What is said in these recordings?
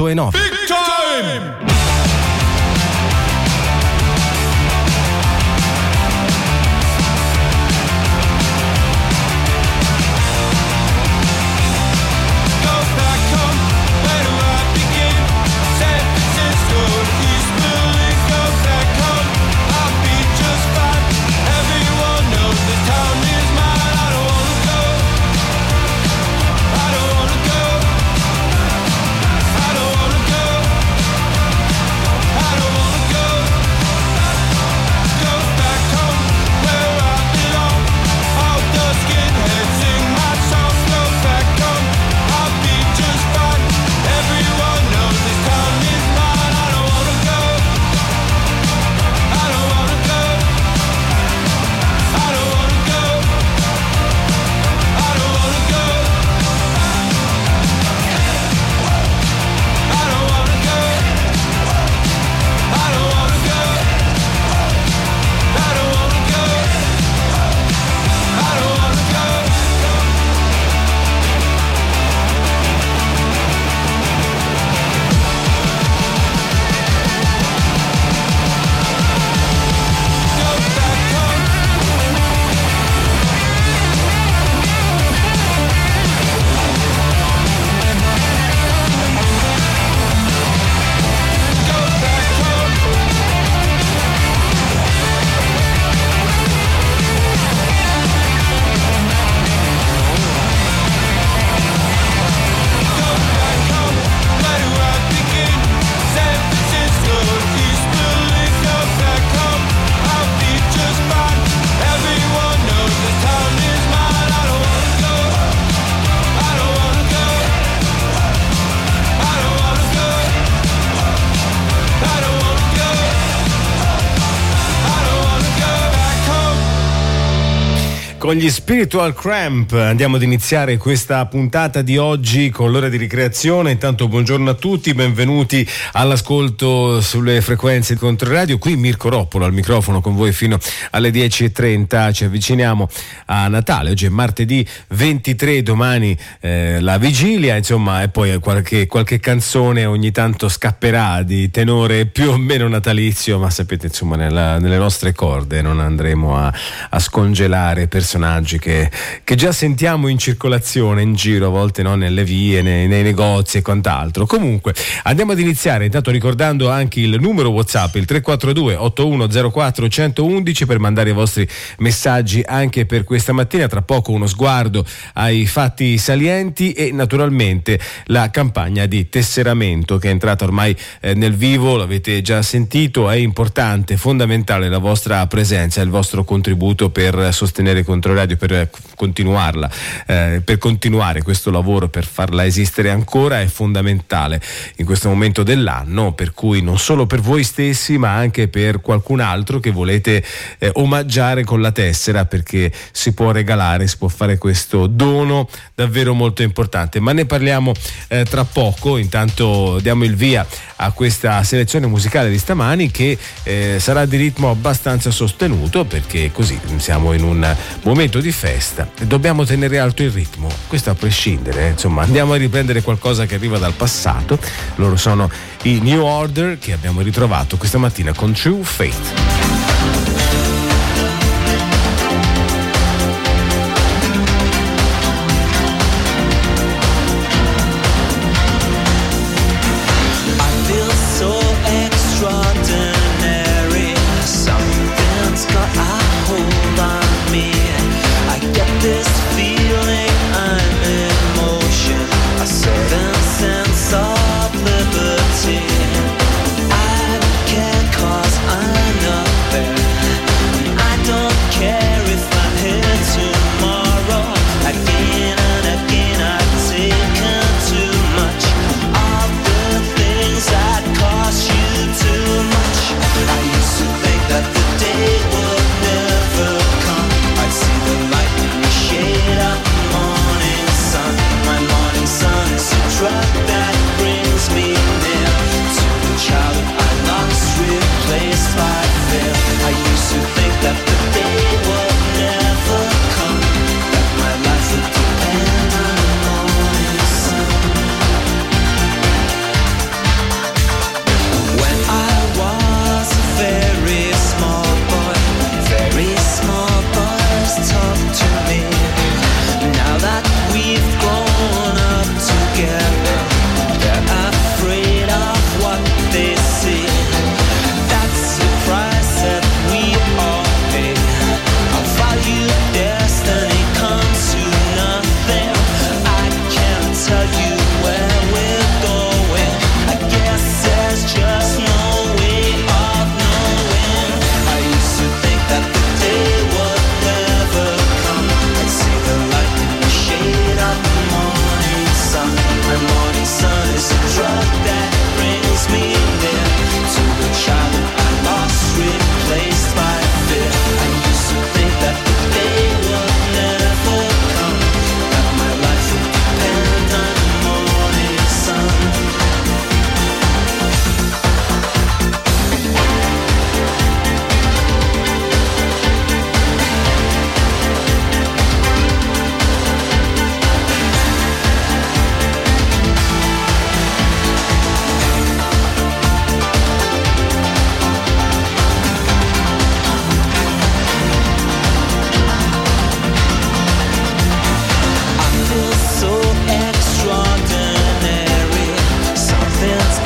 8:09. Big time! Con gli Spiritual Cramp andiamo ad iniziare questa puntata di oggi con l'ora di ricreazione. Intanto buongiorno a tutti, benvenuti all'ascolto sulle frequenze di Controradio. Qui Mirko Roppolo al microfono con voi fino alle 10:30. Ci avviciniamo a Natale, oggi è martedì 23, domani la vigilia, insomma, e poi qualche canzone ogni tanto scapperà di tenore più o meno natalizio, ma sapete, insomma, nelle nostre corde non andremo a scongelare personaggi che già sentiamo in circolazione in giro, a volte, no, nelle vie, nei negozi e quant'altro. Comunque andiamo ad iniziare intanto ricordando anche il numero WhatsApp, il 342 8104 111, per mandare i vostri messaggi anche per questa mattina. Tra poco uno sguardo ai fatti salienti e naturalmente la campagna di tesseramento che è entrata ormai nel vivo, l'avete già sentito. È importante, fondamentale la vostra presenza, il vostro contributo per sostenere Controradio, per continuarla, per continuare questo lavoro, per farla esistere ancora. È fondamentale in questo momento dell'anno, per cui non solo per voi stessi ma anche per qualcun altro che volete omaggiare con la tessera, perché si può regalare, si può fare questo dono davvero molto importante. Ma ne parliamo tra poco. Intanto diamo il via a questa selezione musicale di stamani che sarà di ritmo abbastanza sostenuto, perché così siamo in un momento di festa e dobbiamo tenere alto il ritmo, questo a prescindere, insomma. Andiamo a riprendere qualcosa che arriva dal passato. Loro sono i New Order, che abbiamo ritrovato questa mattina con True Faith. I can't cause another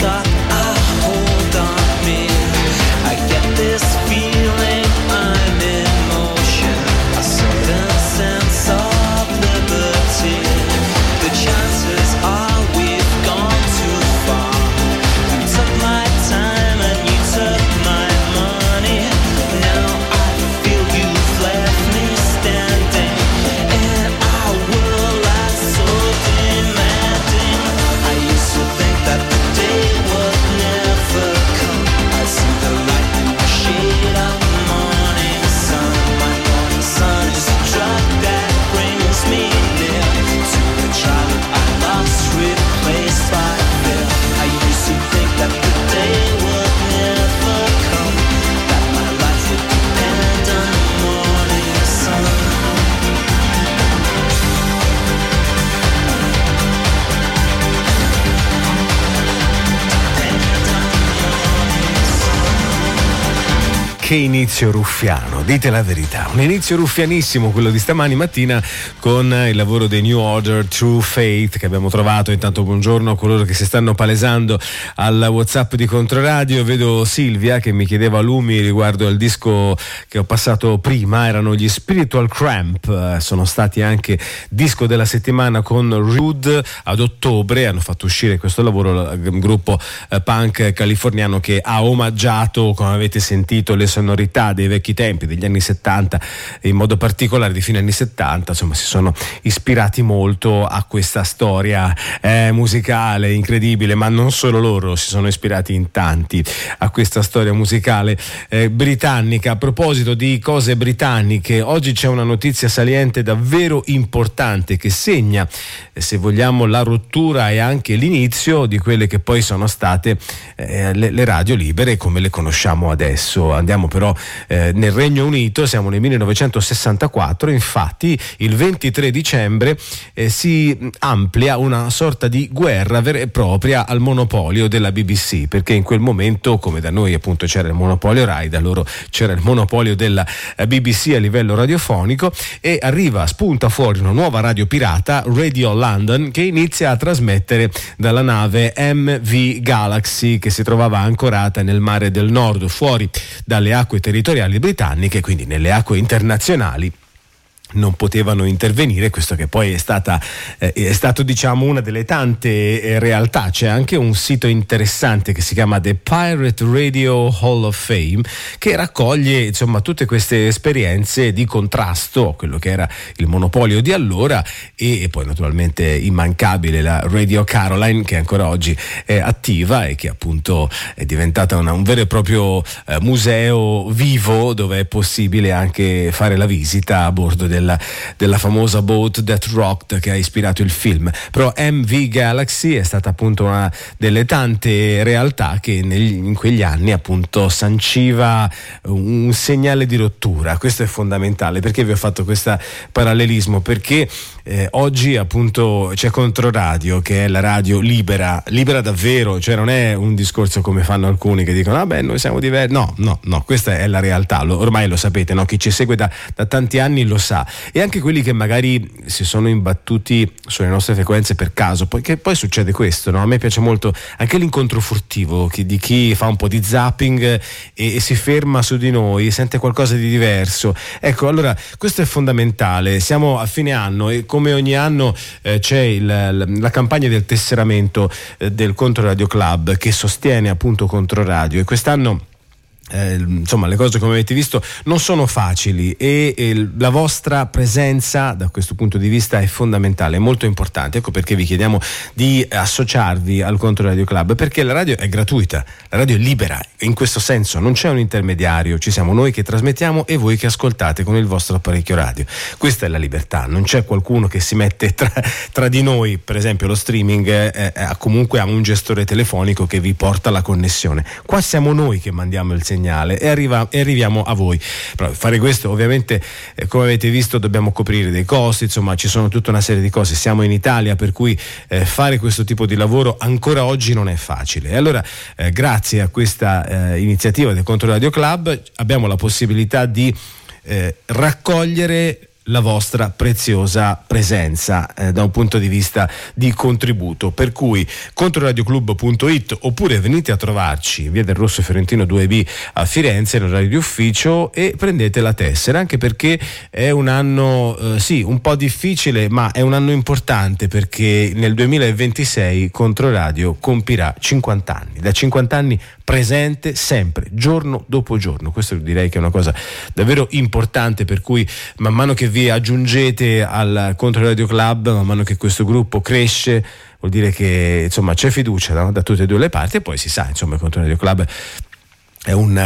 got a hold on me. I get this feeling I'm in motion, a certain sense of liberty. The chances are we've gone too far. You took my time and you took my money. Now I feel you've left me standing in a world that's so demanding. I used to think that the day would never come. I see the light in the shade of the morning sun. My morning sun is a drug that brings me near to the child I lost, replaced by fear. I used to think that the day would never come, that my life would depend on the morning sun. Che inizio ruffiano, dite la verità, un inizio ruffianissimo quello di stamani mattina con il lavoro dei New Order, True Faith, che abbiamo trovato. Intanto buongiorno a coloro che si stanno palesando al WhatsApp di Controradio. Vedo Silvia che mi chiedeva lumi riguardo al disco che ho passato prima, erano gli Spiritual Cramp, sono stati anche disco della settimana con Rude ad ottobre, hanno fatto uscire questo lavoro, il gruppo punk californiano che ha omaggiato, come avete sentito, le sonorità dei vecchi tempi, degli anni 70, in modo particolare di fine anni 70, insomma si sono ispirati molto a questa storia musicale incredibile, ma non solo loro, si sono ispirati in tanti a questa storia musicale britannica. A proposito di cose britanniche, oggi c'è una notizia saliente davvero importante che segna, se vogliamo, la rottura e anche l'inizio di quelle che poi sono state le radio libere come le conosciamo adesso. Andiamo però nel Regno Unito, siamo nel 1964, infatti il 23 dicembre si amplia una sorta di guerra vera e propria al monopolio della BBC, perché in quel momento, come da noi appunto c'era il monopolio Rai, da loro c'era il monopolio della BBC a livello radiofonico, e spunta fuori una nuova radio pirata, Radio London, che inizia a trasmettere dalla nave MV Galaxy, che si trovava ancorata nel mare del Nord, fuori dalle acque territoriali britanniche, quindi nelle acque internazionali non potevano intervenire. Questo che poi è stato diciamo una delle tante realtà. C'è anche un sito interessante che si chiama The Pirate Radio Hall of Fame, che raccoglie insomma tutte queste esperienze di contrasto a quello che era il monopolio di allora, e poi naturalmente immancabile la Radio Caroline, che ancora oggi è attiva e che appunto è diventata un vero e proprio museo vivo, dove è possibile anche fare la visita a bordo della famosa boat That Rocked, che ha ispirato il film. Però MV Galaxy è stata appunto una delle tante realtà che in quegli anni appunto sanciva un segnale di rottura. Questo è fondamentale. Perché vi ho fatto questo parallelismo? Perché oggi appunto c'è Controradio, che è la radio libera davvero, cioè non è un discorso come fanno alcuni che dicono noi siamo diversi. No, questa è la realtà, ormai lo sapete, no? Chi ci segue da tanti anni lo sa, e anche quelli che magari si sono imbattuti sulle nostre frequenze per caso, perché poi succede questo, no? A me piace molto anche l'incontro furtivo di chi fa un po' di zapping e si ferma su di noi, sente qualcosa di diverso. Ecco, allora questo è fondamentale. Siamo a fine anno e come ogni anno c'è la campagna del tesseramento del Controradio Club, che sostiene appunto Controradio, e quest'anno insomma le cose, come avete visto, non sono facili, e la vostra presenza da questo punto di vista è fondamentale, è molto importante. Ecco perché vi chiediamo di associarvi al Controradio Club, perché la radio è gratuita, la radio è libera, in questo senso non c'è un intermediario, ci siamo noi che trasmettiamo e voi che ascoltate con il vostro apparecchio radio. Questa è la libertà, non c'è qualcuno che si mette tra di noi. Per esempio lo streaming comunque ha un gestore telefonico che vi porta la connessione. Qua siamo noi che mandiamo il segnale e arriviamo a voi. Però fare questo ovviamente, come avete visto, dobbiamo coprire dei costi, insomma ci sono tutta una serie di cose. Siamo in Italia, per cui fare questo tipo di lavoro ancora oggi non è facile. E allora grazie a questa iniziativa del Controradio Club abbiamo la possibilità di raccogliere la vostra preziosa presenza da un punto di vista di contributo, per cui controradioclub.it oppure venite a trovarci via del Rosso Fiorentino 2B a Firenze in orario di ufficio e prendete la tessera, anche perché è un anno sì un po' difficile, ma è un anno importante, perché nel 2026 Controradio compirà 50 anni, da 50 anni presente sempre, giorno dopo giorno. Questo direi che è una cosa davvero importante, per cui man mano che vi aggiungete al Controradio Club, man mano che questo gruppo cresce, vuol dire che insomma c'è fiducia, no? Da tutte e due le parti, e poi si sa, insomma, il Controradio Club è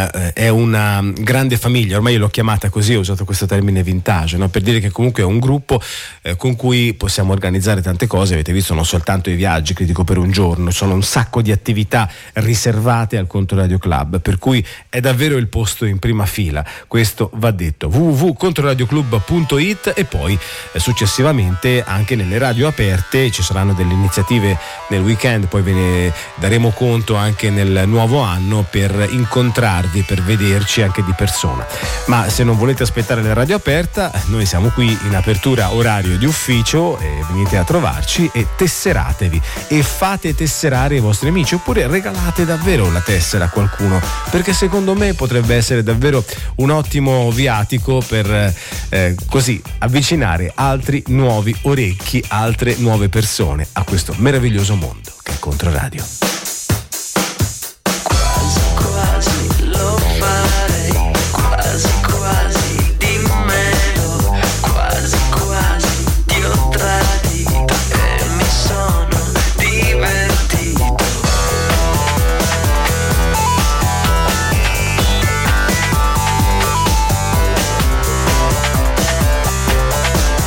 una grande famiglia, ormai io l'ho chiamata così, ho usato questo termine vintage, no? Per dire che comunque è un gruppo con cui possiamo organizzare tante cose. Avete visto, non soltanto i viaggi Critico per un giorno, sono un sacco di attività riservate al Controradio Club, per cui è davvero il posto in prima fila, questo va detto. www.controradioclub.it e poi successivamente anche nelle radio aperte ci saranno delle iniziative nel weekend, poi ve ne daremo conto anche nel nuovo anno, per incontrarvi, per vederci anche di persona. Ma se non volete aspettare la radio aperta, noi siamo qui in apertura orario di ufficio, e venite a trovarci e tesseratevi e fate tesserare i vostri amici, oppure regalate davvero la tessera a qualcuno, perché secondo me potrebbe essere davvero un ottimo viatico per così avvicinare altri nuovi orecchi, altre nuove persone a questo meraviglioso mondo che è Controradio.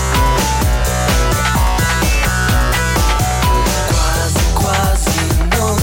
Quasi non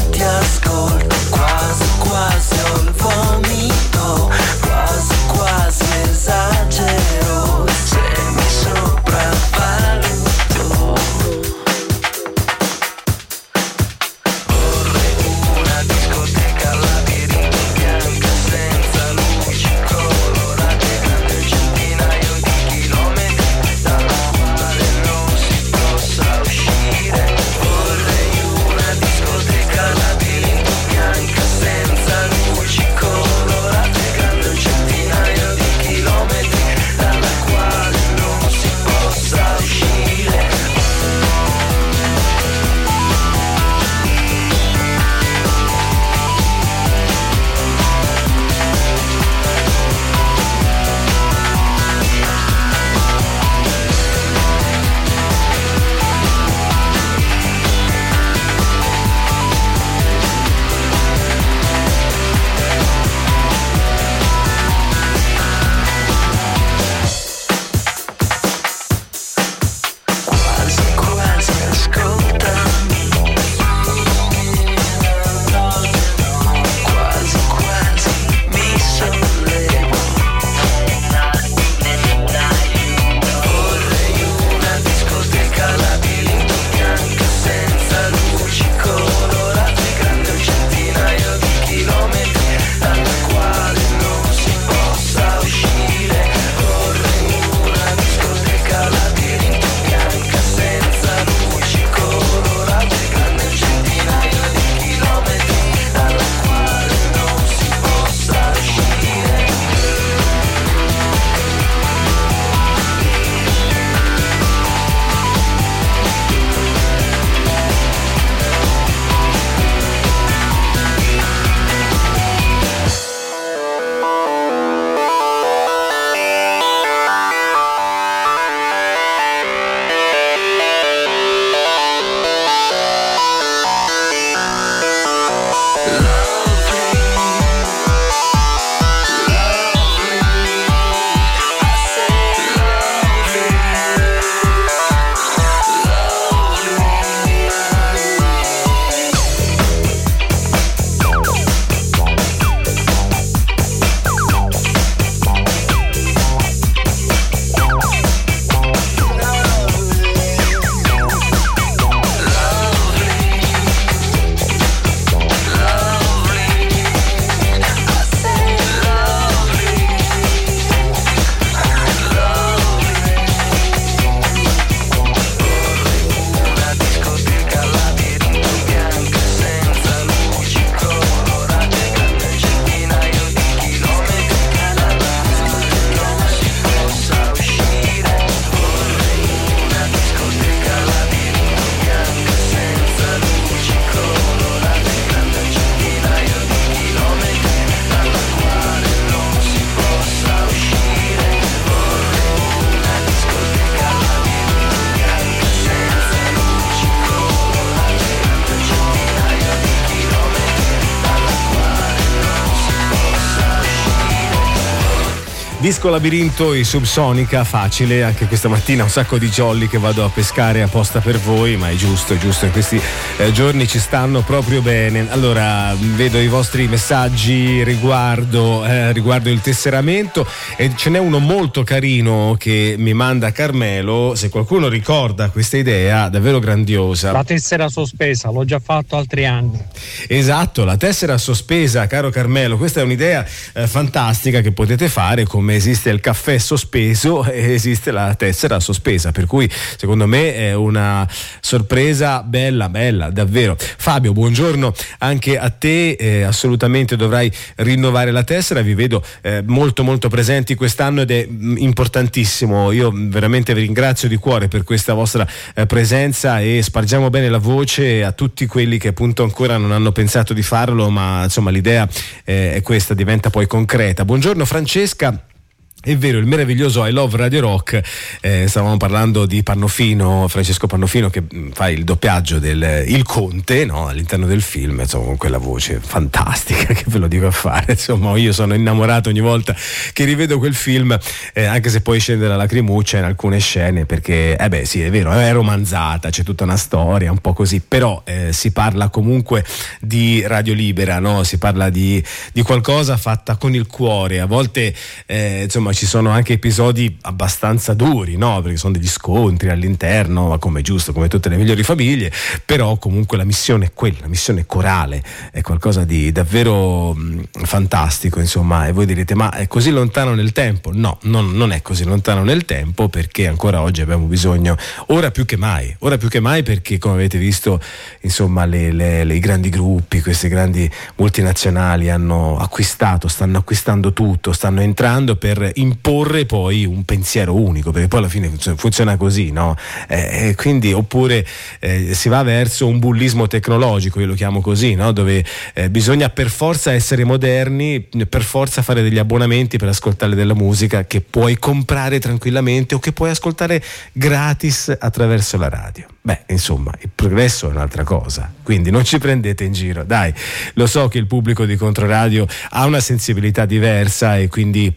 Disco Labirinto, i Subsonica, facile, anche questa mattina un sacco di jolly che vado a pescare apposta per voi, ma è giusto, in questi giorni ci stanno proprio bene. Allora, vedo i vostri messaggi riguardo il tesseramento e ce n'è uno molto carino che mi manda Carmelo, se qualcuno ricorda questa idea, davvero grandiosa. La tessera sospesa, l'ho già fatto altri anni. Esatto, la tessera sospesa, caro Carmelo, questa è un'idea fantastica che potete fare, come esiste il caffè sospeso e esiste la tessera sospesa, per cui secondo me è una sorpresa bella davvero. Fabio, buongiorno anche a te, assolutamente dovrai rinnovare la tessera, vi vedo molto presenti quest'anno ed è importantissimo. Io veramente vi ringrazio di cuore per questa vostra presenza e spargiamo bene la voce a tutti quelli che appunto ancora non hanno pensato di farlo, ma insomma l'idea è questa, diventa poi concreta. Buongiorno Francesca. È vero, il meraviglioso I Love Radio Rock, stavamo parlando di Pannofino, Francesco Pannofino, che fa il doppiaggio il Conte, no? All'interno del film, insomma, con quella voce fantastica, che ve lo dico a fare, insomma, io sono innamorato ogni volta che rivedo quel film, anche se poi scende la lacrimuccia in alcune scene, perché sì, è vero, è romanzata, c'è tutta una storia un po' così, però si parla comunque di radio libera, no? Si parla di qualcosa fatta con il cuore. A volte insomma ci sono anche episodi abbastanza duri, no? Perché sono degli scontri all'interno, ma come è giusto, come tutte le migliori famiglie, però comunque la missione è quella, la missione corale è qualcosa di davvero fantastico, insomma. E voi direte, ma è così lontano nel tempo? No, non è così lontano nel tempo, perché ancora oggi abbiamo bisogno, ora più che mai, perché come avete visto, insomma, i grandi gruppi, queste grandi multinazionali stanno acquistando tutto, stanno entrando per imporre poi un pensiero unico, perché poi alla fine funziona così, no? Quindi oppure si va verso un bullismo tecnologico, io lo chiamo così, no? Dove bisogna per forza essere moderni, per forza fare degli abbonamenti per ascoltare della musica che puoi comprare tranquillamente o che puoi ascoltare gratis attraverso la radio. Insomma, il progresso è un'altra cosa, quindi non ci prendete in giro, dai. Lo so che il pubblico di Controradio ha una sensibilità diversa e quindi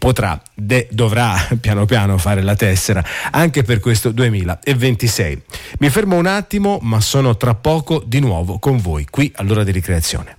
dovrà piano piano fare la tessera anche per questo 2026. Mi fermo un attimo, ma sono tra poco di nuovo con voi qui all'Ora di Ricreazione.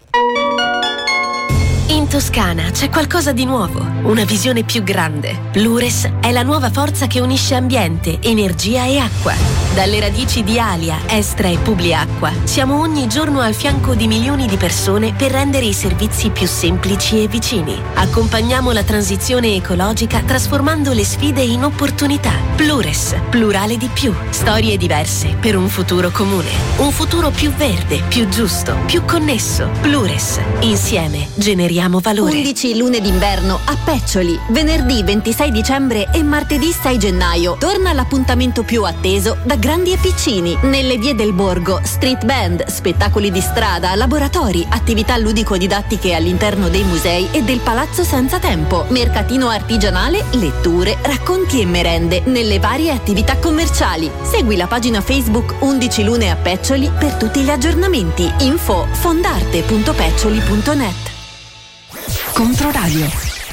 In Toscana c'è qualcosa di nuovo, una visione più grande. Plures è la nuova forza che unisce ambiente, energia e acqua. Dalle radici di Alia, Estra e Publiacqua siamo ogni giorno al fianco di milioni di persone per rendere i servizi più semplici e vicini. Accompagniamo la transizione ecologica trasformando le sfide in opportunità. Plures, plurale di più, storie diverse per un futuro comune. Un futuro più verde, più giusto, più connesso. Plures, insieme generiamo valore. 11 lune d'inverno a Peccioli, venerdì 26 dicembre e martedì 6 gennaio. Torna l'appuntamento più atteso da grandi e piccini. Nelle vie del borgo, street band, spettacoli di strada, laboratori, attività ludico-didattiche all'interno dei musei e del Palazzo Senza Tempo, mercatino artigianale, letture, racconti e merende nelle varie attività commerciali. Segui la pagina Facebook 11 lune a Peccioli per tutti gli aggiornamenti. Info fondarte.peccioli.net. Controradio.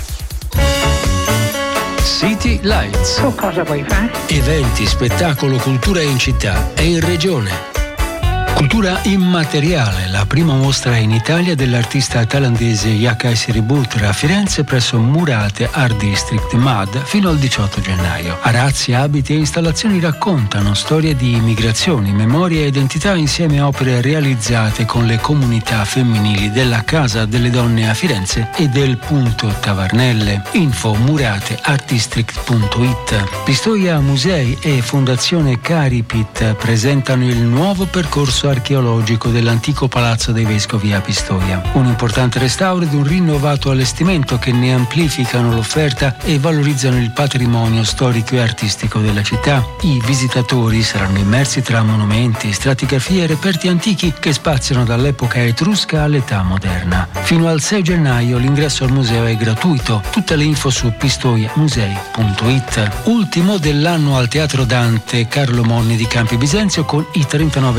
City Lights. Tu cosa vuoi fare? Eventi, spettacolo, cultura in città e in regione. Cultura immateriale, la prima mostra in Italia dell'artista thailandese Yakai Siriputra a Firenze presso Murate Art District MAD fino al 18 gennaio. Arazzi, abiti e installazioni raccontano storie di migrazioni, memoria e identità insieme a opere realizzate con le comunità femminili della Casa delle Donne a Firenze e del Punto Tavarnelle. Info murateartdistrict.it. Pistoia Musei e Fondazione Caripit presentano il nuovo percorso archeologico dell'antico Palazzo dei Vescovi a Pistoia. Un importante restauro ed un rinnovato allestimento che ne amplificano l'offerta e valorizzano il patrimonio storico e artistico della città. I visitatori saranno immersi tra monumenti, stratigrafie e reperti antichi che spaziano dall'epoca etrusca all'età moderna. Fino al 6 gennaio l'ingresso al museo è gratuito. Tutte le info su pistoiamusei.it. Ultimo dell'anno al Teatro Dante Carlo Monni di Campi Bisenzio con i 39 scalini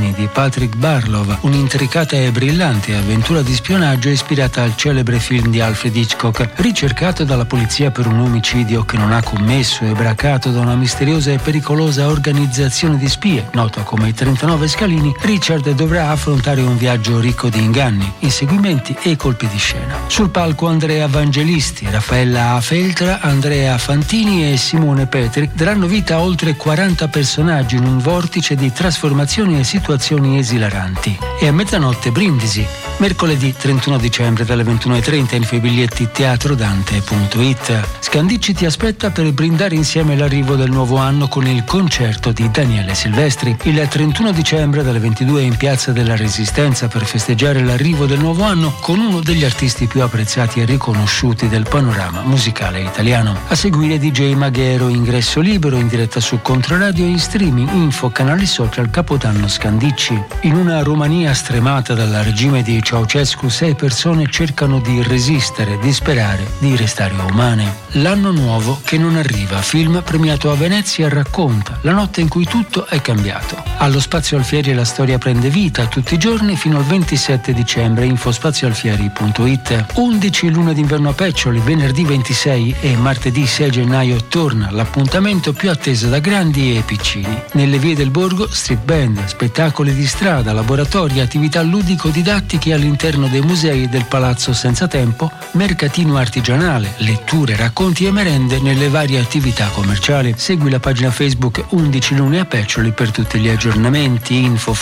Assassini di Patrick Barlow, un'intricata e brillante avventura di spionaggio ispirata al celebre film di Alfred Hitchcock. Ricercato dalla polizia per un omicidio che non ha commesso e bracato da una misteriosa e pericolosa organizzazione di spie, nota come i 39 Scalini, Richard dovrà affrontare un viaggio ricco di inganni, inseguimenti e colpi di scena. Sul palco Andrea Evangelisti, Raffaella Feltra, Andrea Fantini e Simone Petri daranno vita a oltre 40 personaggi in un vortice di trasformazioni e situazioni esilaranti. E a mezzanotte Brindisi, mercoledì 31 dicembre dalle 21:30, info i biglietti teatrodante.it. Scandicci ti aspetta per brindare insieme l'arrivo del nuovo anno con il concerto di Daniele Silvestri. Il 31 dicembre dalle 22 in Piazza della Resistenza per festeggiare l'arrivo del nuovo anno con uno degli artisti più apprezzati e riconosciuti del panorama musicale italiano. A seguire DJ Maghero, ingresso libero, in diretta su Controradio e in streaming, info, canali social, Capodanno Scandicci. In una Romania stremata dal regime di Ceaușescu, 6 persone cercano di resistere, di sperare, di restare umane. L'anno nuovo che non arriva, film premiato a Venezia, racconta la notte in cui tutto è cambiato. Allo Spazio Alfieri la storia prende vita tutti i giorni fino al 27 dicembre, info spazioalfieri.it. 11 lune d'inverno a Peccioli, venerdì 26 e martedì 6 gennaio torna l'appuntamento più atteso da grandi e piccini. Nelle vie del borgo, street band, spettacoli di strada, laboratori, attività ludico-didattiche all'interno dei musei del Palazzo Senza Tempo, mercatino artigianale, letture, racconti e merende nelle varie attività commerciali. Segui la pagina Facebook 11 lune a Peccioli per tutti gli aggiornamenti, info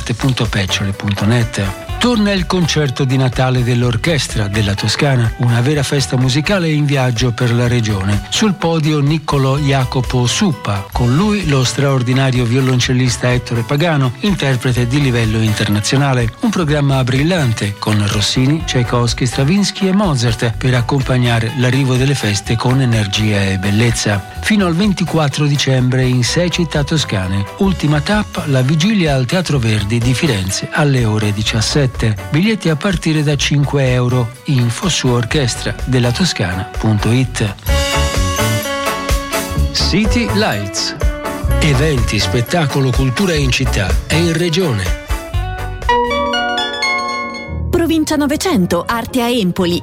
fondarte.peccioli.net. Torna il concerto di Natale dell'Orchestra della Toscana, una vera festa musicale in viaggio per la regione. Sul podio Niccolò Jacopo Suppa, con lui lo straordinario violoncellista Ettore Pagano, interprete di livello internazionale. Un programma brillante con Rossini, Tchaikovsky, Stravinsky e Mozart per accompagnare l'arrivo delle feste con energia e bellezza. Fino al 24 dicembre in 6 città toscane. Ultima tappa, la vigilia al Teatro Verdi di Firenze alle ore 17. Biglietti a partire da €5. Info su orchestradellatoscana.it. City Lights. Eventi, spettacolo, cultura in città e in regione. Provincia 900, Arte a Empoli,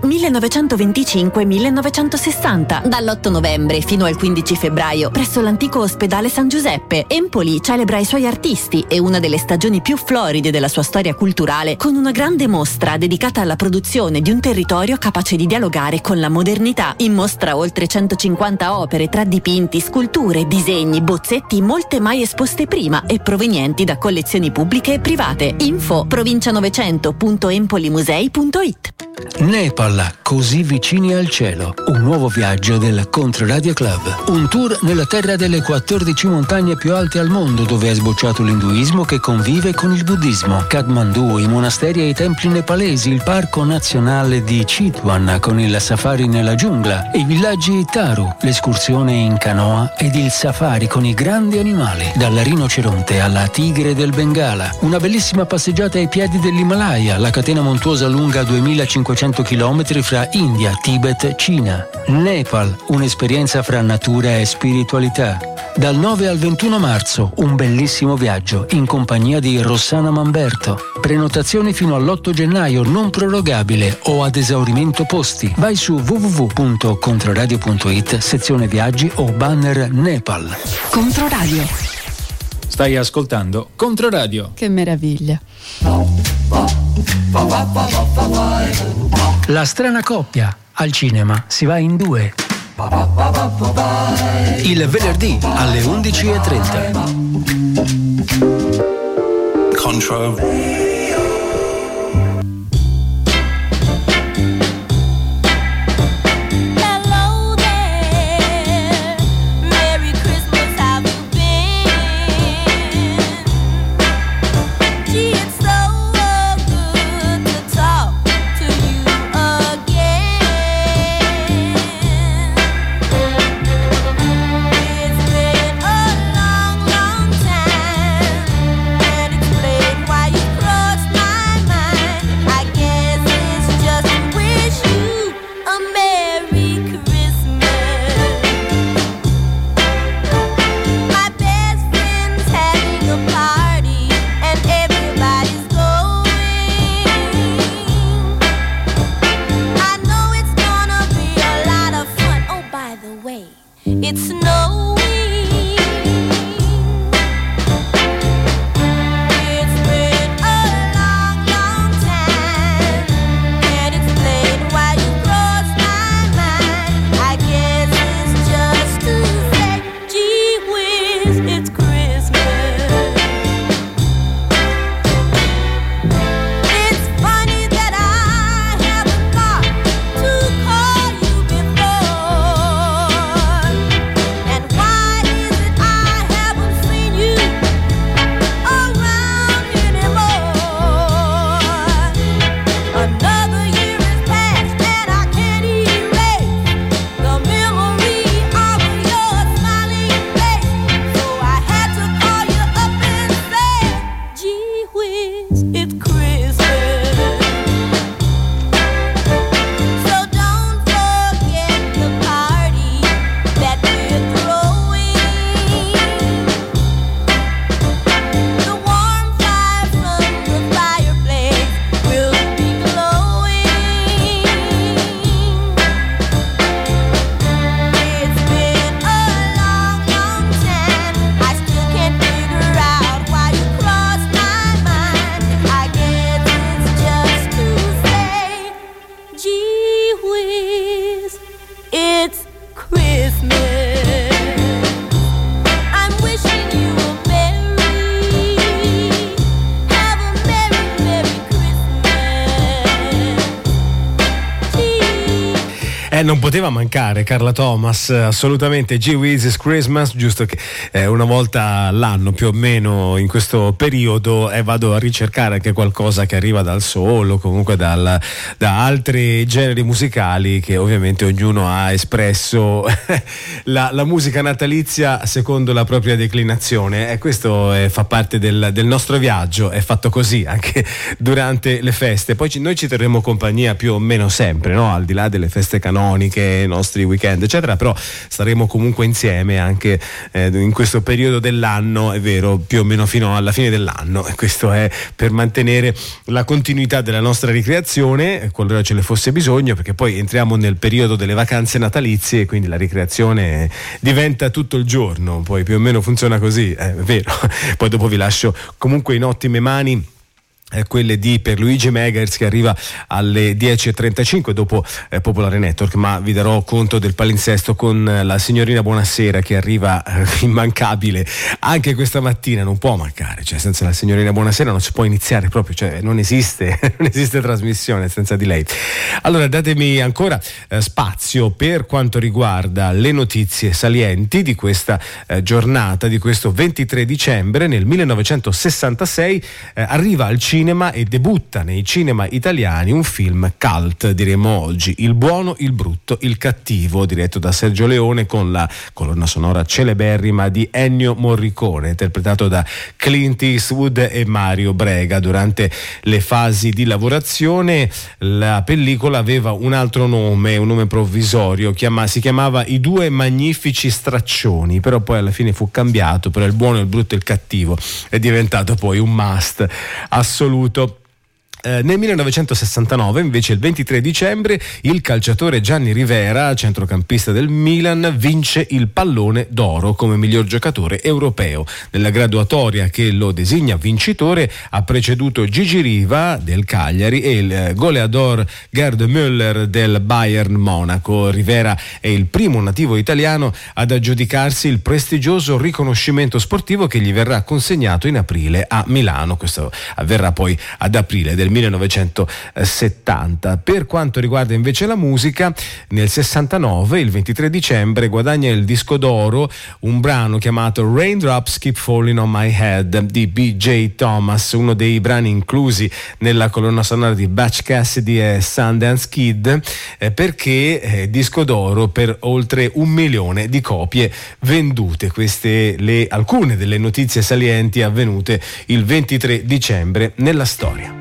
1925-1960. Dall'8 novembre fino al 15 febbraio, presso l'antico ospedale San Giuseppe, Empoli celebra i suoi artisti e una delle stagioni più floride della sua storia culturale, con una grande mostra dedicata alla produzione di un territorio capace di dialogare con la modernità. In mostra oltre 150 opere tra dipinti, sculture, disegni, bozzetti, molte mai esposte prima e provenienti da collezioni pubbliche e private. Info provincia900.empolimusei.it. Nepal, così vicini al cielo. Un nuovo viaggio del Controradio Club. Un tour nella terra delle 14 montagne più alte al mondo, dove è sbocciato l'induismo che convive con il buddismo. Kathmandu, i monasteri e i templi nepalesi, il parco nazionale di Chitwan con il safari nella giungla, i villaggi Taru, l'escursione in canoa ed il safari con i grandi animali, dal rinoceronte alla tigre del Bengala. Una bellissima passeggiata ai piedi dell'Himalaya, la catena montuosa lunga 2500 km fra India, Tibet, Cina. Nepal, un'esperienza fra natura e spiritualità. Dal 9 al 21 marzo, un bellissimo viaggio in compagnia di Rossana Mamberto. Prenotazioni fino all'8 gennaio, non prorogabile o ad esaurimento posti. Vai su www.controradio.it, sezione viaggi o banner Nepal. Controradio. Stai ascoltando Controradio. Che meraviglia. La strana coppia, al cinema si va in 2. Il venerdì alle 11:30. Control. Why you cry? it's snowing. It's been a long, long time, and it's played while you cross my mind. I guess it's just to say, gee whiz, it's Christmas. It's funny that I haven't thought to call you before. And why is it I haven't seen you around anymore? Another year has passed and I can't erase the memory of your smiling face. So I had to call you up and say, gee whiz, it's Christmas. So don't forget the party that we're throwing. The warm fire from the fireplace will be glowing. It's been a long, long time. I still can't figure out why you crossed my mind. I guess it's just to say, gee whiz, it's Christmas. I'm wishing you a have a merry, merry Christmas. Gee. Non poteva mancare Carla Thomas, assolutamente. Gee Whiz is Christmas, giusto che una volta all'anno più o meno in questo periodo vado a ricercare anche qualcosa che arriva dal soul o comunque da altri generi musicali che ovviamente ognuno ha espresso la musica natalizia secondo la propria declinazione, e questo fa parte del nostro viaggio, è fatto così anche durante le feste. Poi noi ci terremo compagnia più o meno sempre, no? Al di là delle feste canoniche, i nostri weekend eccetera, però staremo comunque insieme anche in questo periodo dell'anno, è vero, più o meno fino alla fine dell'anno, e questo è per mantenere la continuità della nostra ricreazione qualora ce ne fosse bisogno, perché poi entriamo nel periodo delle vacanze natalizie e quindi la ricreazione diventa tutto il giorno, poi più o meno funziona così, è vero. Poi dopo vi lascio comunque in ottime mani quelle di Pierluigi Megahertz, che arriva alle 10.35 dopo Popolare Network, ma vi darò conto del palinsesto con la signorina Buonasera, che arriva immancabile anche questa mattina, non può mancare, cioè senza la signorina Buonasera non si può iniziare proprio, cioè non esiste trasmissione senza di lei. Allora datemi ancora spazio per quanto riguarda le notizie salienti di questa giornata, di questo 23 dicembre. Nel 1966 arriva al cinema e debutta nei cinema italiani un film cult, diremmo oggi, Il buono, il brutto, il cattivo, diretto da Sergio Leone, con la colonna sonora celeberrima di Ennio Morricone, interpretato da Clint Eastwood e Mario Brega. Durante le fasi di lavorazione la pellicola aveva un altro nome, un nome provvisorio, si chiamava I due magnifici straccioni, però poi alla fine fu cambiato per Il buono, il brutto e il cattivo, è diventato poi un must assoluto. Nel 1969 invece, il 23 dicembre, il calciatore Gianni Rivera, centrocampista del Milan, vince il Pallone d'Oro come miglior giocatore europeo. Nella graduatoria che lo designa vincitore ha preceduto Gigi Riva del Cagliari e il goleador Gerd Müller del Bayern Monaco. Rivera è il primo nativo italiano ad aggiudicarsi il prestigioso riconoscimento sportivo che gli verrà consegnato in aprile a Milano. Questo avverrà poi ad aprile del 1970. Per quanto riguarda invece la musica, nel 69, il 23 dicembre, guadagna il disco d'oro un brano chiamato Raindrops Keep Falling on My Head di B.J. Thomas, uno dei brani inclusi nella colonna sonora di Butch Cassidy e Sundance Kid, perché disco d'oro per oltre 1 milione di copie vendute. Queste alcune delle notizie salienti avvenute il 23 dicembre nella storia.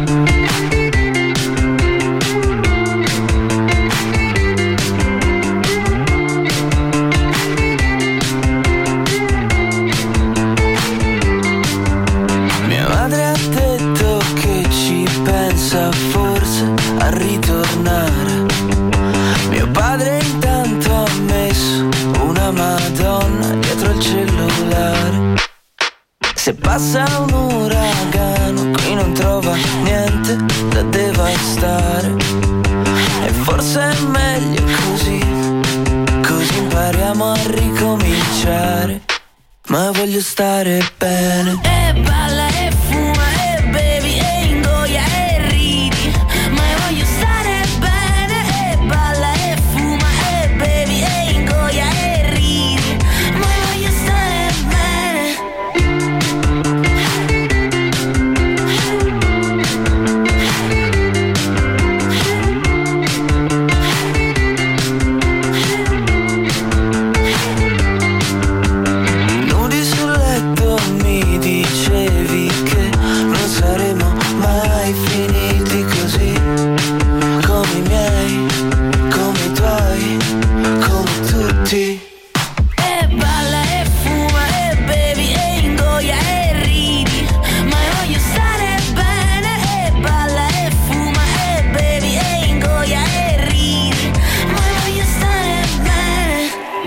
Mia madre ha detto che ci pensa forse a ritornare. Mio padre intanto ha messo una mano donna dietro il cellulare. Se passa un uragano qui non trova niente da devastare. E forse è meglio così, così impariamo a ricominciare. Ma voglio stare bene. E balla e fuma e bevi e ingoia e ridi. Ma voglio stare bene. E balla e fuma e bevi e ingoia e ridi. Ma voglio stare bene. Nudi sul letto mi dicevi che non saremo mai finiti così, come i miei, come i tuoi, come tutti. E balla e fuma e bevi e ingoia e ridi. Ma voglio stare bene. E balla e fuma e bevi e ingoia e ridi. Ma voglio stare bene.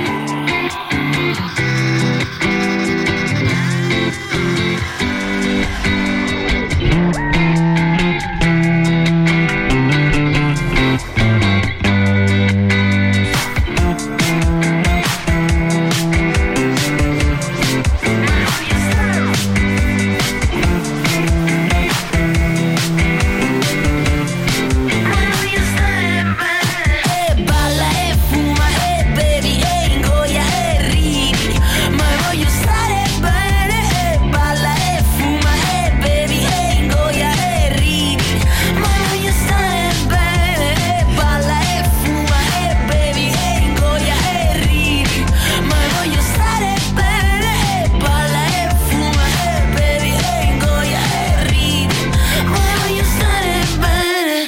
E balla e fuma e bevi e ingoia e ridi. Ma voglio stare bene. E balla e fuma e bevi e ingoia e ridi. Ma voglio stare bene. E balla e fuma e bevi e ingoia e ridi. Ma voglio stare bene. E balla e fuma e bevi e ingoia e ridi. Ma voglio stare bene.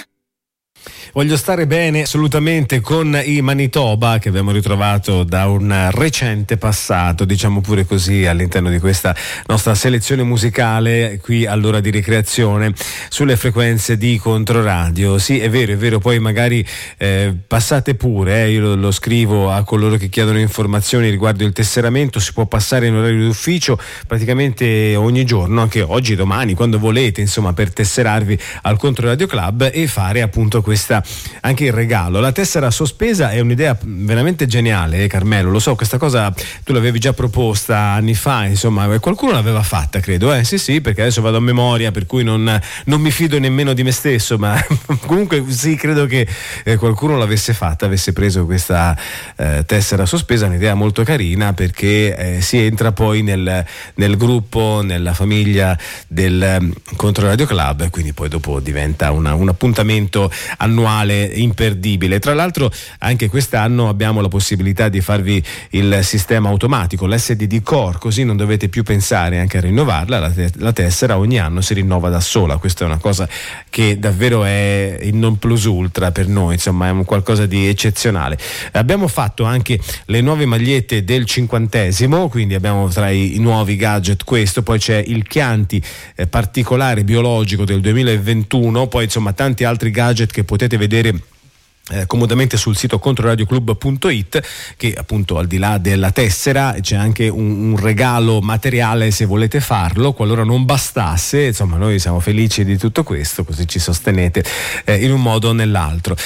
Voglio stare bene assolutamente con i Manitoba, che abbiamo ritrovato da un recente passato, diciamo pure così, all'interno di questa nostra selezione musicale qui all'ora di ricreazione sulle frequenze di Controradio. Sì, è vero, poi magari passate pure, io lo scrivo a coloro che chiedono informazioni riguardo il tesseramento. Si può passare in orario d'ufficio praticamente ogni giorno, anche oggi, domani, quando volete, insomma, per tesserarvi al Controradio Club e fare appunto questa, anche il regalo. La tessera sospesa è un'idea veramente geniale, Carmelo, lo so, questa cosa tu l'avevi già proposta anni fa, insomma, qualcuno l'aveva fatta, credo, sì, perché adesso vado a memoria, per cui non mi fido nemmeno di me stesso, ma comunque sì, credo che qualcuno l'avesse fatta, avesse preso questa tessera sospesa, un'idea molto carina, perché si entra poi nel gruppo, nella famiglia del Controradio Club, quindi poi dopo diventa un appuntamento annuale imperdibile. Tra l'altro anche quest'anno abbiamo la possibilità di farvi il sistema automatico, l'SDD Core, così non dovete più pensare anche a rinnovarla, la tessera ogni anno si rinnova da sola. Questa è una cosa che davvero è il non plus ultra per noi, insomma è un qualcosa di eccezionale. Abbiamo fatto anche le nuove magliette del 50°, quindi abbiamo tra i nuovi gadget questo, poi c'è il Chianti particolare biologico del 2021, poi insomma tanti altri gadget che potete vedere comodamente sul sito controradioclub.it, che appunto al di là della tessera c'è anche un regalo materiale se volete farlo, qualora non bastasse. Insomma, noi siamo felici di tutto questo, così ci sostenete in un modo o nell'altro.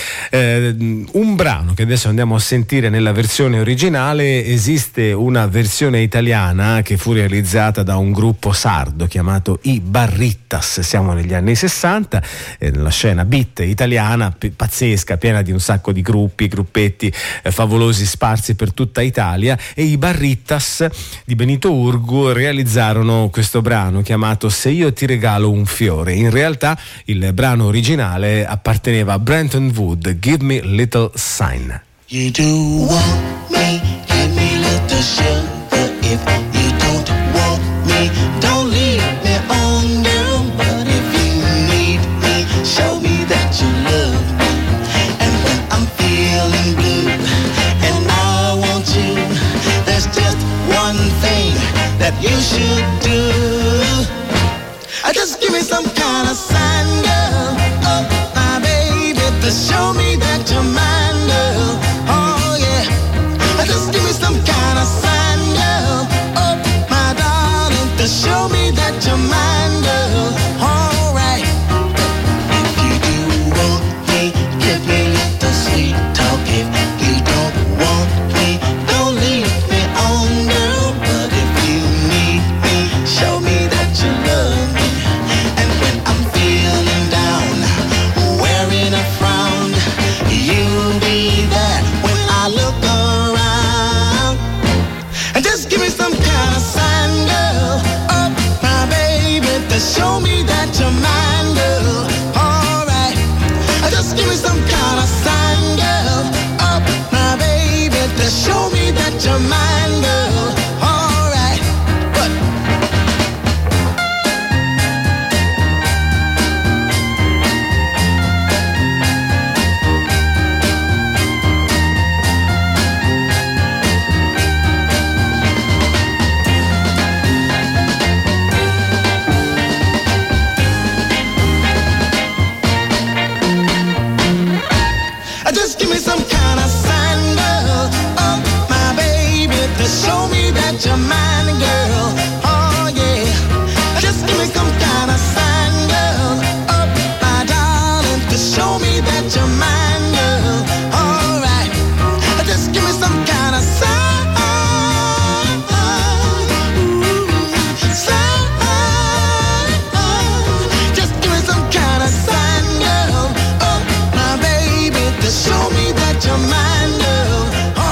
Un brano che adesso andiamo a sentire nella versione originale, esiste una versione italiana che fu realizzata da un gruppo sardo chiamato I Barrittas. Siamo negli anni 60, nella scena beat italiana pazzesca, piena di un sacco di gruppetti favolosi sparsi per tutta Italia, e i Barrittas di Benito Urgu realizzarono questo brano chiamato Se io ti regalo un fiore. In realtà il brano originale apparteneva a Brenton Wood, Give Me Little Sign. You do want me, give me little sugar. If you don't want me, don't leave me on down. But if you need me, show me that you love me. And when I'm feeling blue and I want you, there's just one thing that you should do. Just give me some kind of sign, girl. Oh, my baby, to show me that you're mine, girl. Oh, yeah. Just give me some kind of sign. to show me that you're mine, girl. Alright. If you do want me, give me a little sweet talk. If you don't want me, don't leave me on, girl. But if you need me, show me that you love me. And when I'm feeling down, wearing a frown, you'll be there when I look around. And just give me some kind of sign, girl. Oh, my baby, to show me that you're mine, girl. Alright. Just give me some kind of sign, girl. Oh, my baby, to show me that you're mine, girl. Alright. But just give me some kind of sign, girl. Oh, my baby, to show me that you're mine, girl. Oh, yeah. Just give me some kind of sign, girl. Oh, my darling, to show me that you're mine, girl. All right. Just give me some kind of sign. Just give me some kind of sign, girl. Oh, my baby, to show me that you're mine, girl.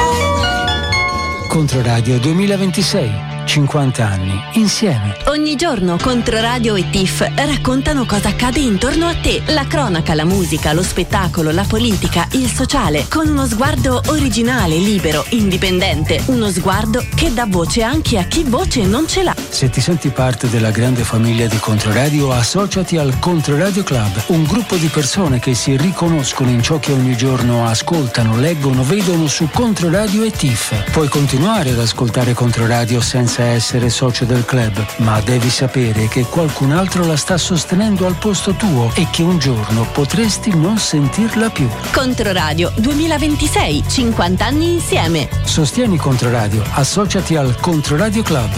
Controradio 2026, 50 anni insieme. Ogni giorno Controradio e TIFF raccontano cosa accade intorno a te. La cronaca, la musica, lo spettacolo, la politica, il sociale, con uno sguardo originale, libero, indipendente. Uno sguardo che dà voce anche a chi voce non ce l'ha. Se ti senti parte della grande famiglia di Controradio, associati al Controradio Club, un gruppo di persone che si riconoscono in ciò che ogni giorno ascoltano, leggono, vedono su Controradio e TIFF. Puoi continuare ad ascoltare Controradio senza essere socio del club, ma devi sapere che qualcun altro la sta sostenendo al posto tuo e che un giorno potresti non sentirla più. Controradio 2026, 50 anni insieme. Sostieni Controradio, associati al Controradio Club.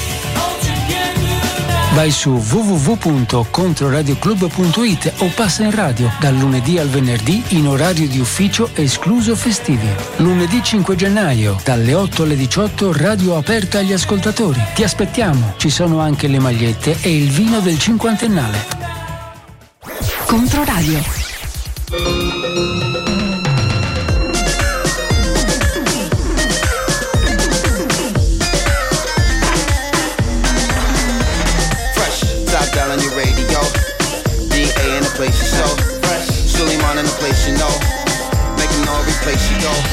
Vai su www.controradioclub.it o passa in radio dal lunedì al venerdì in orario di ufficio escluso festivi. Lunedì 5 gennaio dalle 8 alle 18 radio aperta agli ascoltatori. Ti aspettiamo, ci sono anche le magliette e il vino del cinquantennale. Controradio. Down on your radio, DA in the place you so fresh, Suleiman in the place you know, making no replace you go.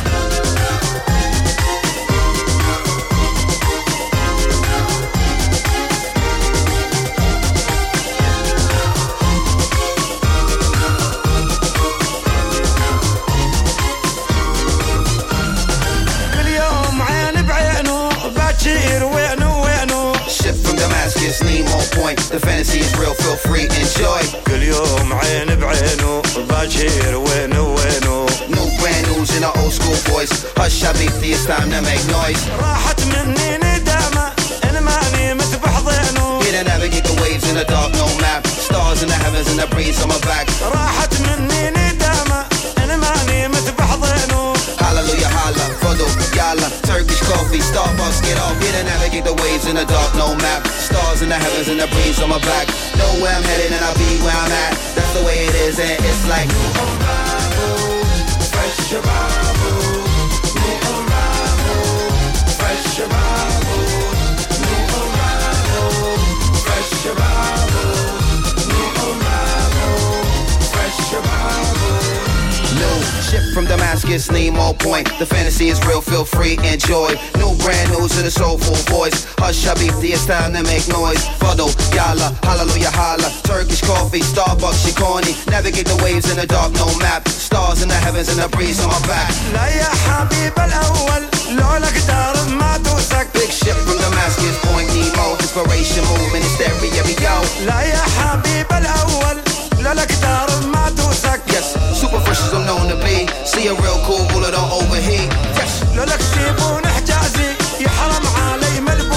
Damascus, need more point. The fantasy is real, feel free, enjoy. كل يوم عين بعينه باكر وينه وينه. New brand news in an old school voice. Hush, حبيبتي, it's time to make noise. راحت مني ندامة إن ماني متبحضينه. Here to navigate the waves in the dark, no map. Stars in the heavens and the breeze on my back. راحت مني ندامة إن ماني متبحضينه. Hallelujah, holla, fado, yalla. Turkish coffee, Starbucks, get off. Here to navigate the waves in the dark, no map. Stars in the heavens and the breeze on my back. Know where I'm headed and I'll be where I'm at. That's the way it is and it's like new arrival, fresh arrival, new arrival, fresh arrival, new arrival, fresh arrival, new arrival, fresh arrival. New ship from Damascus, need more point. The fantasy is real, feel free, enjoy. New brand news in a soulful voice. Hush, habibti, it's time to make noise. Fado, yalla, hallelujah, holla. Turkish coffee, Starbucks, she corny. Navigate the waves in the dark, no map. Stars in the heavens and the breeze on my back. لا يا حبيب الأول لولا قدر ما توسك. Big ship from Damascus, point Nemo. Inspiration movement in stereo. لا يا حبيب الأول لولا قدر ما توسك. Yes, super fresh as I'm known to be. See a real cool ruler, don't overheat. Fresh. لولا كسيبون حجازي يحرم علي ملبوسك. This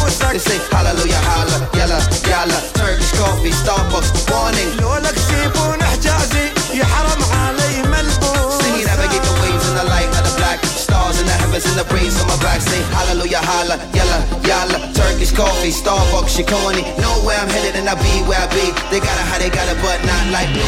say hallelujah, holla, yalla, yalla. Turkish coffee, Starbucks, warning. لولك سيبون حجازي يحرم علي ملبوس. See me navigate the waves in the light of the black stars in the heavens in the breeze on my back. Say hallelujah, holla, yalla, yalla. Turkish coffee, Starbucks, Chicone. Know where I'm headed and I be where I be. They got it how they got it, but not like me.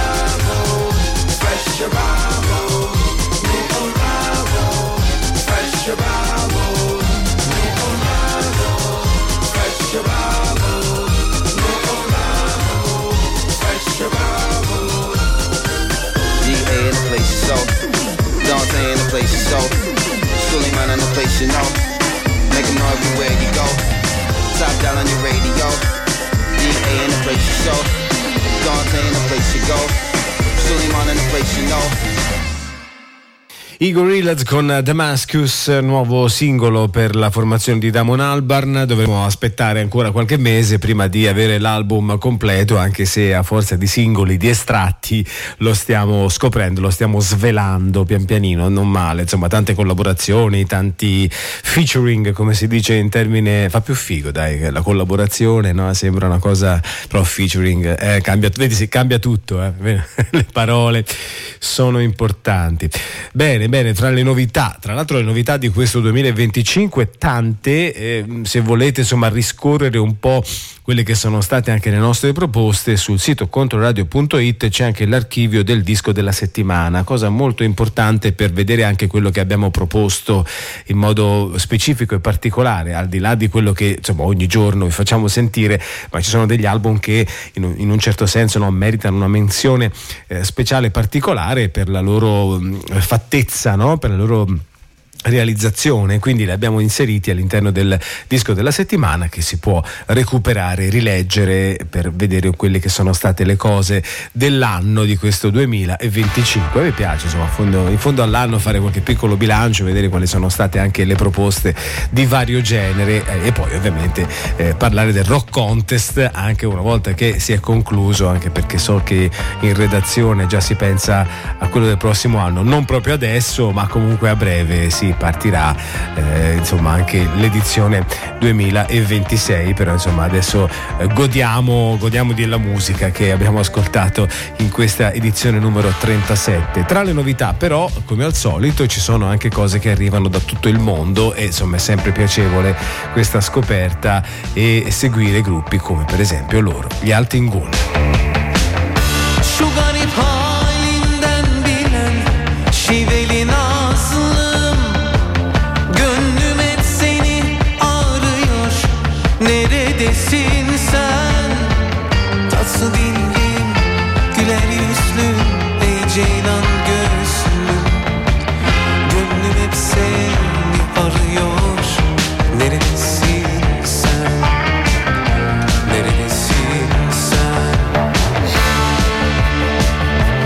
Fresh arrival, new arrival. Fresh arrival, new arrival. Fresh arrival, new arrival. Fresh arrival. GA in the place, so Dante in the place, so Suleiman in the place, you know. Make them know everywhere you go. Top down on your radio. GA in the place, so Dante in the place, you go. Suleiman in the place, you know. I Gorillaz con Damascus, nuovo singolo per la formazione di Damon Albarn. Dovremo aspettare ancora qualche mese prima di avere l'album completo, anche se a forza di singoli, di estratti, lo stiamo scoprendo, lo stiamo svelando pian pianino, non male. Insomma, tante collaborazioni, tanti featuring, come si dice in termine, fa più figo, dai, la collaborazione, no? Sembra una cosa, però featuring cambia, vedi, si cambia tutto, le parole sono importanti. Bene, tra le novità, tra l'altro le novità di questo 2025, tante, se volete insomma riscorrere un po' quelle che sono state anche le nostre proposte, sul sito controradio.it c'è anche l'archivio del disco della settimana, cosa molto importante per vedere anche quello che abbiamo proposto in modo specifico e particolare, al di là di quello che insomma ogni giorno vi facciamo sentire, ma ci sono degli album che in un certo senso meritano una menzione speciale particolare per la loro fattezza, no? Per la loro realizzazione, quindi li abbiamo inseriti all'interno del disco della settimana, che si può recuperare, rileggere per vedere quelle che sono state le cose dell'anno di questo 2025. Mi piace insomma in fondo all'anno fare qualche piccolo bilancio, vedere quali sono state anche le proposte di vario genere e poi ovviamente parlare del Rock Contest anche una volta che si è concluso, anche perché so che in redazione già si pensa a quello del prossimo anno, non proprio adesso ma comunque a breve si partirà insomma anche l'edizione 2026, però insomma adesso godiamo della musica che abbiamo ascoltato in questa edizione numero 37. Tra le novità però, come al solito, ci sono anche cose che arrivano da tutto il mondo e insomma è sempre piacevole questa scoperta e seguire gruppi come per esempio loro, gli Altin Gun. Şu garip halinden bilen şiveli nazlım, gönlüm hep seni arıyor. Neredesin sen? Tatlı dillim, güler yüzlüm, ey ceylan gözlüm. Gönlüm hep seni arıyor. Neredesin sen? Neredesin sen?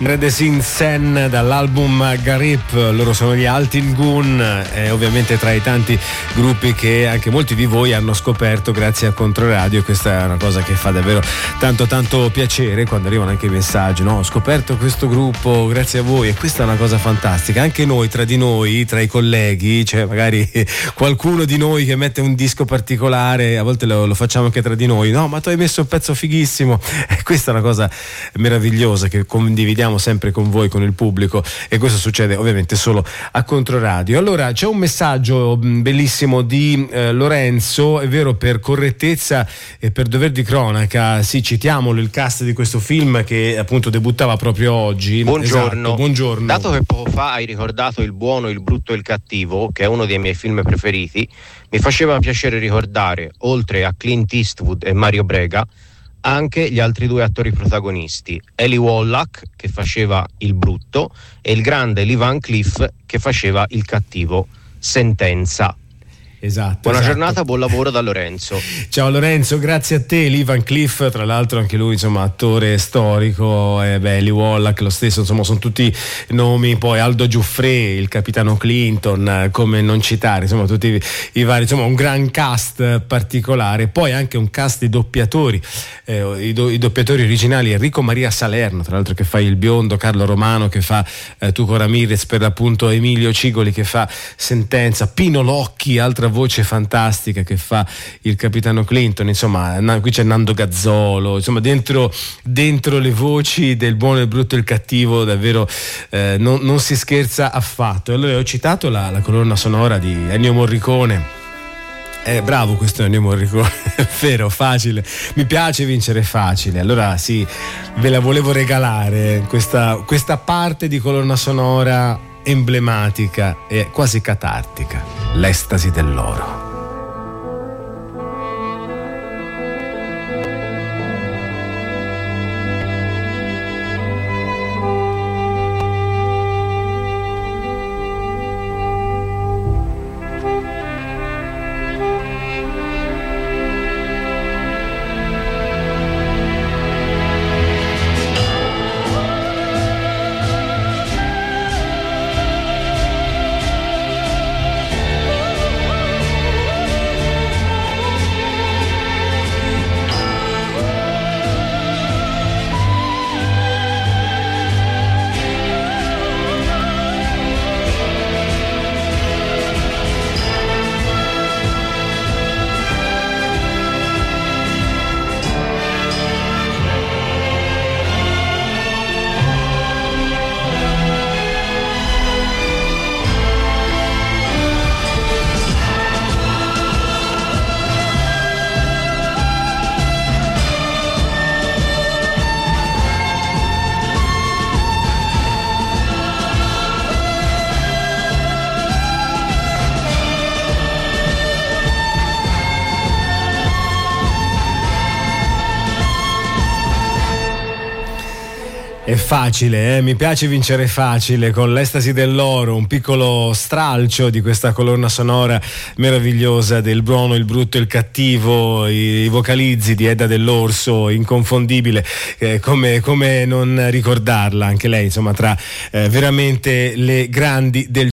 Sin Sen dall'album Garip, loro sono gli Altin Gun, ovviamente tra i tanti gruppi che anche molti di voi hanno scoperto grazie a Controradio, e questa è una cosa che fa davvero tanto piacere quando arrivano anche i messaggi, no? Ho scoperto questo gruppo grazie a voi, e questa è una cosa fantastica. Anche noi, tra di noi, tra i colleghi, cioè magari qualcuno di noi che mette un disco particolare, a volte lo facciamo anche tra di noi, no, ma tu hai messo un pezzo fighissimo, e questa è una cosa meravigliosa che condividiamo sempre con voi, con il pubblico, e questo succede ovviamente solo a Controradio. Allora c'è un messaggio bellissimo di Lorenzo, è vero, per correttezza e per dover di cronaca, sì, citiamolo il cast di questo film che appunto debuttava proprio oggi. Buongiorno. Esatto, buongiorno. Dato che poco fa hai ricordato Il buono, il brutto e il cattivo, che è uno dei miei film preferiti, mi faceva piacere ricordare, oltre a Clint Eastwood e Mario Brega, anche gli altri due attori protagonisti, Eli Wallach che faceva il brutto e il grande Lee Van Cleef che faceva il cattivo, Sentenza. Esatto. Buona esatto. giornata, buon lavoro da Lorenzo. Ciao Lorenzo, grazie a te. Lee Van Cleef, tra l'altro anche lui insomma attore storico, Lee Wallach lo stesso, insomma sono tutti nomi, poi Aldo Giuffre, il capitano Clinton, come non citare, insomma tutti i vari, insomma un gran cast particolare, poi anche un cast di doppiatori, i doppiatori originali, Enrico Maria Salerno tra l'altro che fa il biondo, Carlo Romano che fa Tuco Ramirez, per l'appunto Emilio Cigoli che fa Sentenza, Pino Locchi, altra voce fantastica che fa il capitano Clinton, insomma qui c'è Nando Gazzolo, insomma dentro le voci del buono, il brutto e il cattivo davvero non si scherza affatto. E allora ho citato la colonna sonora di Ennio Morricone. Bravo questo Ennio Morricone, è vero, facile, mi piace vincere facile. Allora sì, ve la volevo regalare questa parte di colonna sonora emblematica e quasi catartica, L'estasi dell'oro. È facile, mi piace vincere facile con L'estasi dell'oro, un piccolo stralcio di questa colonna sonora meravigliosa del buono, il brutto e il cattivo, i vocalizzi di Edda Dell'Orso, inconfondibile, come non ricordarla, anche lei insomma tra veramente le grandi del